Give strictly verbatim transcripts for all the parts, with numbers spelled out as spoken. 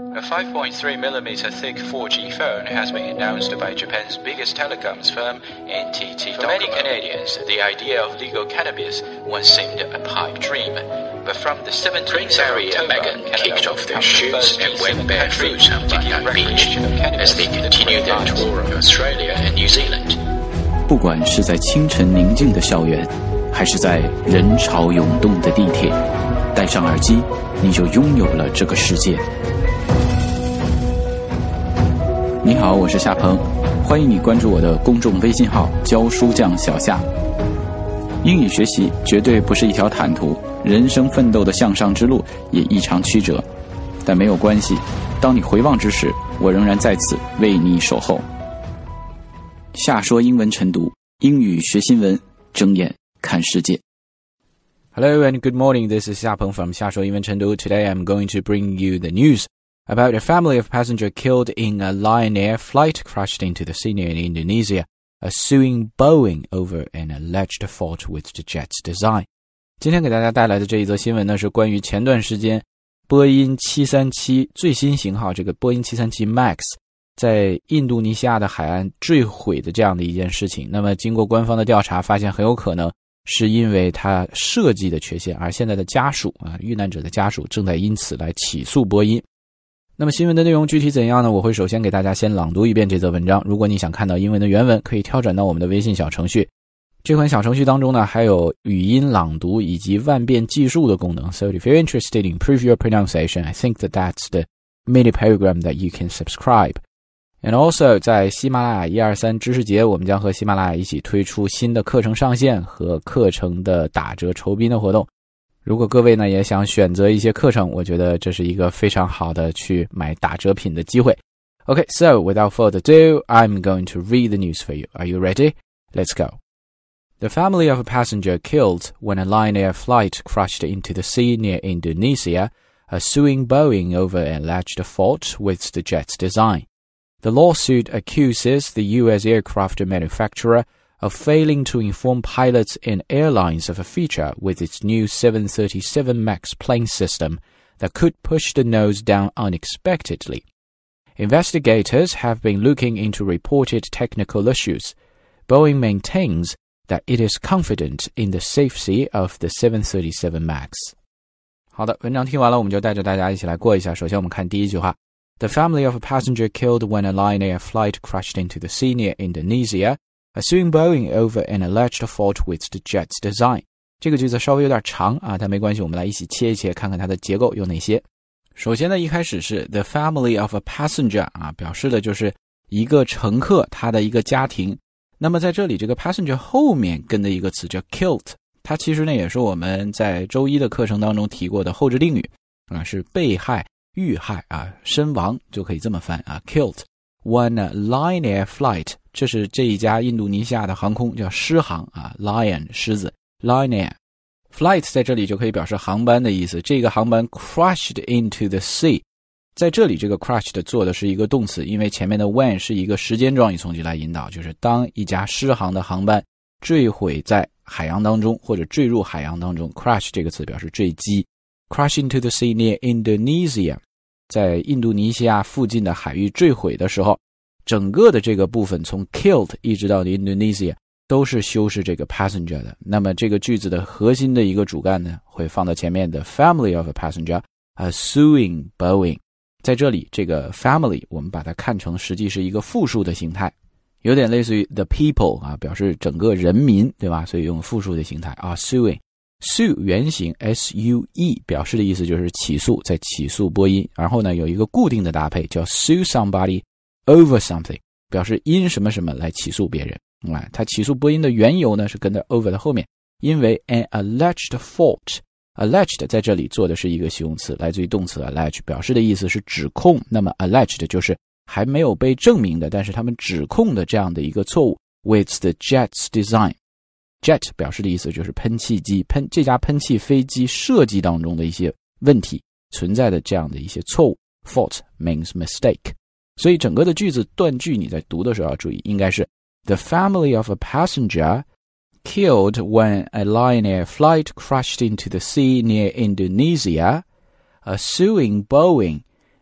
A five point three millimeter thick four G phone has been announced by Japan's biggest telecoms firm, N T T. For many Canadians, the idea of legal cannabis once seemed a pipe dream. But from the seventeenth of Harry and October, Meghan kicked Canada off their will shoes become and the went first barefoot country on to give Bayan Beach recreational cannabis as they continue their to tour of Australia and New Zealand. 不管是在清晨宁静的校园，还是在人潮涌动的地铁，戴上耳机，你就拥有了这个世界。你好，我是夏鹏，欢迎你关注我的公众微信号教书匠小夏。英语学习绝对不是一条坦途，人生奋斗的向上之路也异常曲折，但没有关系，当你回望之时，我仍然在此为你守候。夏说英文晨读，英语学新闻，睁眼看世界。Hello and good morning, this is Xia Peng from 夏说英文晨读。 Today I'm going to bring you the news about a family of passengers killed in a Lion Air flight crashed into the sea in Indonesia, are suing Boeing over an alleged fault with the jet's design. 今天给大家带来的这一则新闻呢，是关于前段时间波音七三七最新型号这个波音七三七 MAX 在印度尼西亚的海岸坠毁的这样的一件事情。那么经过官方的调查，发现很有可能是因为它设计的缺陷，而现在的家属啊，遇难者的家属正在因此来起诉波音。那么新闻的内容具体怎样呢？我会首先给大家先朗读一遍这则文章。如果你想看到英文的原文，可以跳转到我们的微信小程序。这款小程序当中呢，还有语音朗读以及万变计数的功能。So if you're interested in improve your pronunciation, I think that that's the mini program that you can subscribe. And also 在喜马拉雅一二三知识节，我们将和喜马拉雅一起推出新的课程上线和课程的打折酬宾的活动。如果各位呢也想选择一些课程，我觉得这是一个非常好的去买打折品的机会。Okay, so without further ado, I'm going to read the news for you. Are you ready? Let's go. The family of a passenger killed when a Lion Air flight crashed into the sea near Indonesia are suing Boeing over an alleged fault with the jet's design. The lawsuit accuses the U S aircraft manufacturer of failing to inform pilots and airlines of a feature with its new seven thirty-seven MAX plane system that could push the nose down unexpectedly. Investigators have been looking into reported technical issues. Boeing maintains that it is confident in the safety of the seven thirty-seven MAX. 好的，文章听完了，我们就带着大家一起来过一下。首先我们看第一句话。The family of a passenger killed when a Lion Air flight crashed into the sea near Indonesia, are suing Boeing over an alleged fault with the jet's design. 这个句子稍微有点长啊，但没关系，我们来一起切一切，看看它的结构有哪些。首先呢，一开始是 the family of a passenger 啊，表示的就是一个乘客，他的一个家庭。那么在这里，这个 passenger 后面跟的一个词叫 killed， 它其实呢也是我们在周一的课程当中提过的后置定语啊，是被害。遇害啊，身亡就可以这么翻啊 killed when a Lion Air flight， 这是这一家印度尼西亚的航空叫狮航啊 Lion 狮子 Lion Air flight 在这里就可以表示航班的意思。这个航班 crashed into the sea， 在这里这个 crashed 做的是一个动词，因为前面的 when 是一个时间状语从句来引导，就是当一家狮航的航班坠毁在海洋当中或者坠入海洋当中， crash 这个词表示坠机。Crash into the sea near Indonesia， 在印度尼西亚附近的海域坠毁的时候，整个的这个部分从 killed 一直到 Indonesia 都是修饰这个 passenger 的。那么这个句子的核心的一个主干呢，会放到前面的 family of a passenger are suing Boeing。 在这里这个 family 我们把它看成实际是一个复数的形态，有点类似于 the people 啊，表示整个人民，对吧？所以用复数的形态 are suing。sue 原型 S U E 表示的意思就是起诉，在起诉波音，然后呢有一个固定的搭配叫 sue somebody over something， 表示因什么什么来起诉别人。啊，他起诉波音的缘由呢是跟在 over 的后面，因为 an alleged fault， alleged 在这里做的是一个形容词，来自于动词 allege， 表示的意思是指控。那么 alleged 就是还没有被证明的，但是他们指控的这样的一个错误 with the jet's design。Jet 表示的意思就是喷气机，喷这架喷气飞机设计当中的一些问题存在的这样的一些错误。Fault means mistake， 所以整个的句子断句你在读的时候要注意，应该是 The family of a passenger killed when a Lion Air flight crashed into the sea near Indonesia, are suing Boeing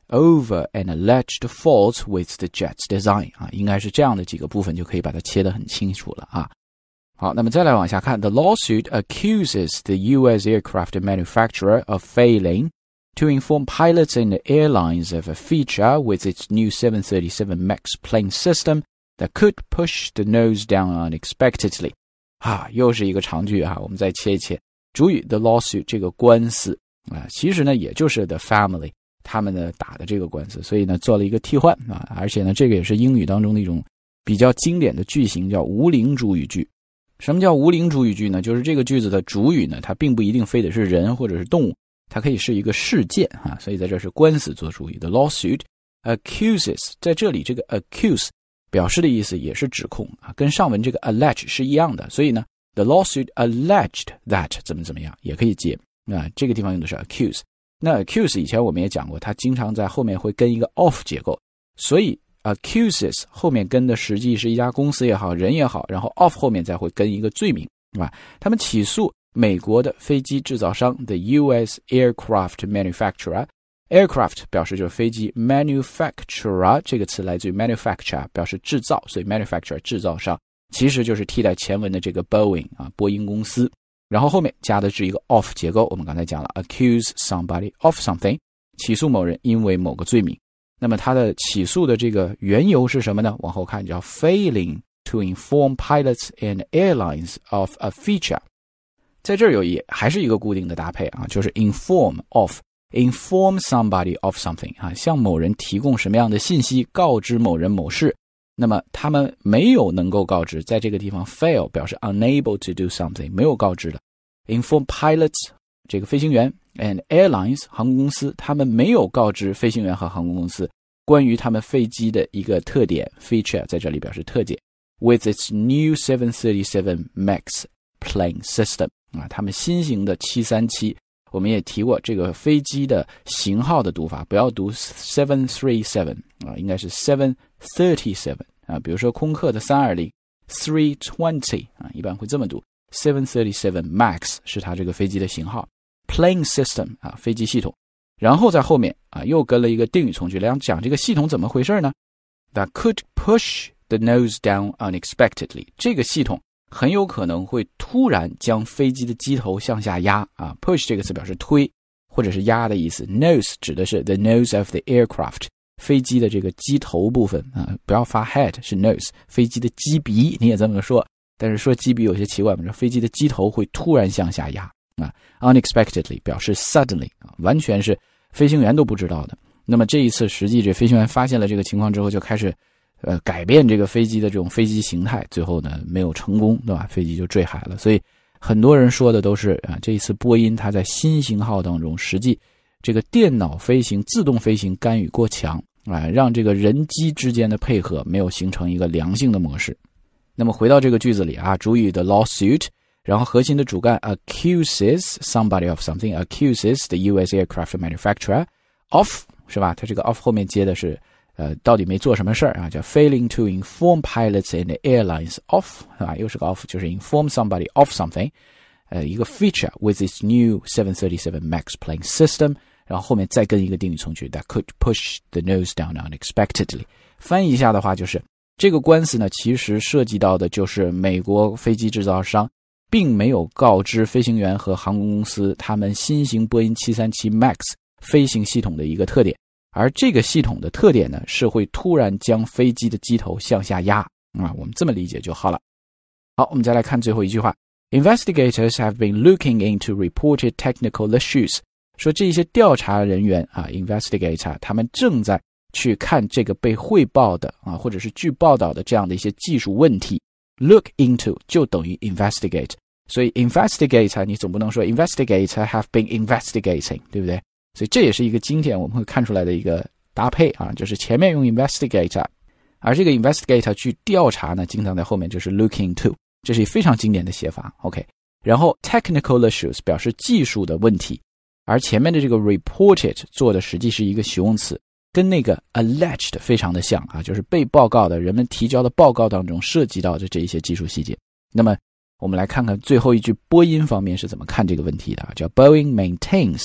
over an alleged fault with the jet's design 啊，应该是这样的几个部分就可以把它切得很清楚了啊。好，那么再来往下看 ，The lawsuit accuses the U S aircraft manufacturer of failing to inform pilots and airlines of a feature with its new seven thirty-seven MAX plane system that could push the nose down unexpectedly 啊，又是一个长句啊，我们再切一切。主语 the lawsuit 这个官司啊，其实呢也就是 the family 他们呢打的这个官司，所以呢做了一个替换啊，而且呢这个也是英语当中的一种比较经典的句型，叫无领主语句。什么叫无领主语句呢？就是这个句子的主语呢，它并不一定非得是人或者是动物，它可以是一个事件啊，所以在这是官司做主语。The lawsuit accuses 在这里这个 accuse 表示的意思也是指控啊，跟上文这个 allege 是一样的，所以呢 the lawsuit alleged that 怎么怎么样也可以接啊，这个地方用的是 accuse。那 accuse 以前我们也讲过，它经常在后面会跟一个 of 结构，所以 accuses 后面跟的实际是一家公司也好，人也好，然后 of 后面再会跟一个罪名，对吧？他们起诉美国的飞机制造商 the U S aircraft manufacturer， aircraft 表示就是飞机， manufacturer 这个词来自于 manufacture 表示制造，所以 manufacturer 制造商其实就是替代前文的这个 Boeing 啊，波音公司，然后后面加的是一个 of 结构，我们刚才讲了 accuse somebody of something， 起诉某人因为某个罪名。那么它的起诉的这个缘由是什么呢？往后看叫 failing to inform pilots and airlines of a feature， 在这儿有一还是一个固定的搭配啊，就是 inform of inform somebody of something 啊，向某人提供什么样的信息，告知某人某事。那么他们没有能够告知，在这个地方 fail 表示 unable to do something， 没有告知的。inform pilots 这个飞行员 and airlines 航空公司，他们没有告知飞行员和航空公司关于他们飞机的一个特点 feature， 在这里表示特点 with its new seven thirty-seven MAX plane system 啊，他们新型的七三七，我们也提过这个飞机的型号的读法，不要读 seven thirty-seven 啊，应该是 seven thirty-seven 啊，比如说空客的三二零 three twenty 啊，一般会这么读 seven thirty-seven MAX 是它这个飞机的型号 plane system 啊，飞机系统。然后在后面啊，又跟了一个定语从句来讲这个系统怎么回事呢？ That could push the nose down unexpectedly， 这个系统很有可能会突然将飞机的机头向下压啊 ，push 这个词表示推或者是压的意思 ，nose 指的是 the nose of the aircraft， 飞机的这个机头部分啊，不要发 head 是 nose， 飞机的机鼻你也这么说，但是说机鼻有些奇怪，我们说飞机的机头会突然向下压啊 ，unexpectedly 表示 suddenly 啊，完全是飞行员都不知道的。那么这一次实际这飞行员发现了这个情况之后，就开始呃改变这个飞机的这种飞机形态，最后呢没有成功，对吧？飞机就坠海了。所以很多人说的都是啊，这一次波音它在新型号当中，实际这个电脑飞行、自动飞行干预过强啊，让这个人机之间的配合没有形成一个良性的模式。那么回到这个句子里啊，主语的 lawsuit。然后核心的主干 accuses somebody of something, accuses the U S aircraft manufacturer of 是吧？它这个 of 后面接的是呃到底没做什么事儿啊，叫 failing to inform pilots and airlines of 是吧？又是个 of， 就是 inform somebody of something， 呃一个 feature with its new seven thirty-seven MAX plane system， 然后后面再跟一个定语从句 that could push the nose down unexpectedly。翻译一下的话就是这个官司呢，其实涉及到的就是美国飞机制造商并没有告知飞行员和航空公司他们新型波音七三七 MAX 飞行系统的一个特点，而这个系统的特点呢，是会突然将飞机的机头向下压啊，我们这么理解就好了。好，我们再来看最后一句话 Investigators have been looking into reported technical issues， 说这些调查人员啊 investigator 他们正在去看这个被汇报的啊，或者是据报道的这样的一些技术问题。Look into 就等于 investigate， 所以 investigator 你总不能说 investigator have been investigating， 对不对？所以这也是一个经典我们会看出来的一个搭配啊，就是前面用 investigator， 而这个 investigator 去调查呢，经常在后面就是 look into， 这是非常经典的写法 OK。 然后 technical issues 表示技术的问题，而前面的这个 reported 做的实际是一个形容词，跟那个 alleged 非常的像啊，就是被报告的人们提交的报告当中涉及到的这一些技术细节。那么我们来看看最后一句波音方面是怎么看这个问题的，叫 Boeing maintains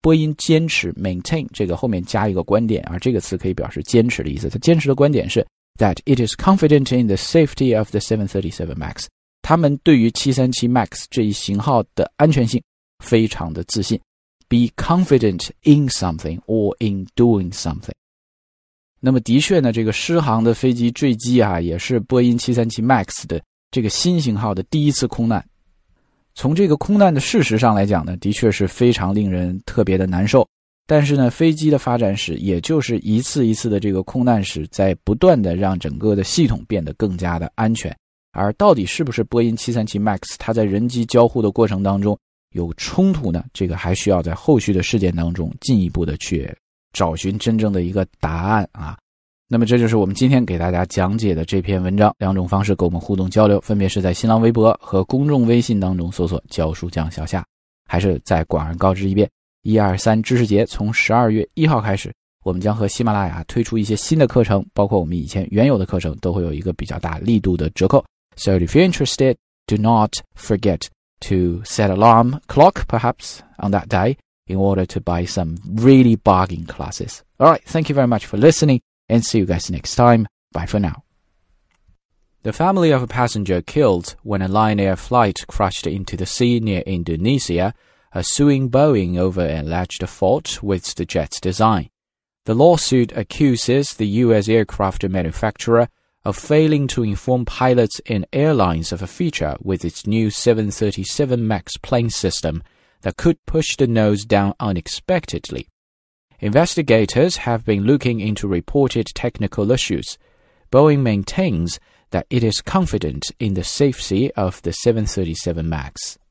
波音坚持 maintain 这个后面加一个观点，而这个词可以表示坚持的意思。它坚持的观点是 that it is confident in the safety of the seven thirty-seven MAX。他们对于七三七 MAX 这一型号的安全性非常的自信。Be confident in something or in doing something。那么的确呢，这个狮航的飞机坠机啊，也是波音七三七 MAX 的这个新型号的第一次空难。从这个空难的事实上来讲呢，的确是非常令人特别的难受。但是呢，飞机的发展史，也就是一次一次的这个空难史，在不断的让整个的系统变得更加的安全。而到底是不是波音七三七 MAX 它在人机交互的过程当中有冲突呢？这个还需要在后续的事件当中进一步的去找寻真正的一个答案啊。那么这就是我们今天给大家讲解的这篇文章，两种方式跟我们互动交流，分别是在新浪微博和公众微信当中搜索教书匠小夏，还是在广而告知一遍，一二三知识节从十二月一号开始，我们将和喜马拉雅推出一些新的课程，包括我们以前原有的课程都会有一个比较大力度的折扣。So if you're interested, do not forget to set alarm clock perhaps on that day in order to buy some really bargain classes. Alright, thank you very much for listening and see you guys next time. Bye for now. The family of a passenger killed when a Lion Air flight crashed into the sea near Indonesia are suing Boeing over an alleged fault with the jet's design. The lawsuit accuses the U S aircraft manufacturer of failing to inform pilots and airlines of a feature with its new seven thirty-seven MAX plane system that could push the nose down unexpectedly. Investigators have been looking into reported technical issues. Boeing maintains that it is confident in the safety of the seven thirty-seven MAX.